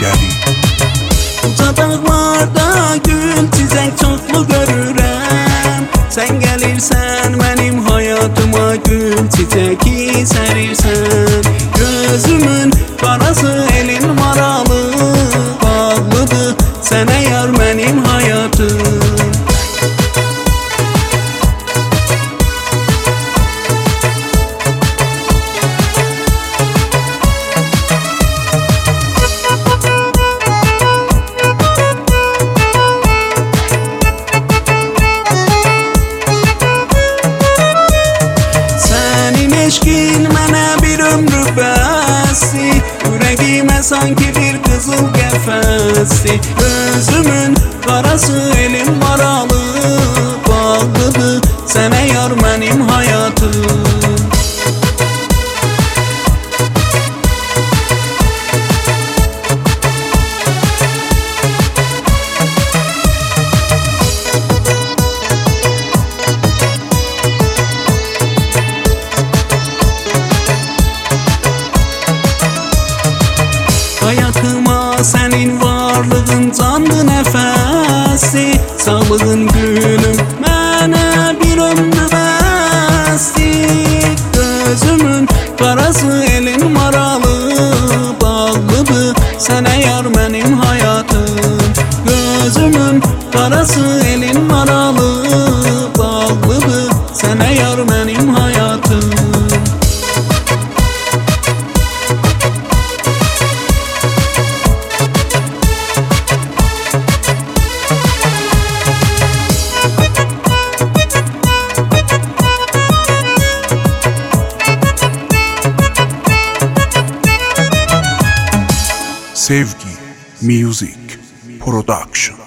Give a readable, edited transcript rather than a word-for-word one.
gəlir. Uca dağlarda gül çiçək çoxlu görürəm. Sən gəlirsən mənim hayatıma, gül çiçəki sərirsən. Gözümün qarası elin maralı, bağlıdır sənə yar mənim hayatım. Eşkin mənə bir ömrü bəsdir, ürəyimə sanki bir qızıl qəfəsdir. Gözümün qarası elin maralı, bağlıdır sənə yar mənim hayatım. Hayatıma senin varlığın canlı nəfəsdir. Sağlığın gülüm mənə bir ömrü bəsdir. Gözümün qarası elin maralı, bağlıdır sənə yar mənim hayatım. Gözümün qarası elin maralı, bağlıdır sənə yar mənim hayatım. Sevgi Music Production.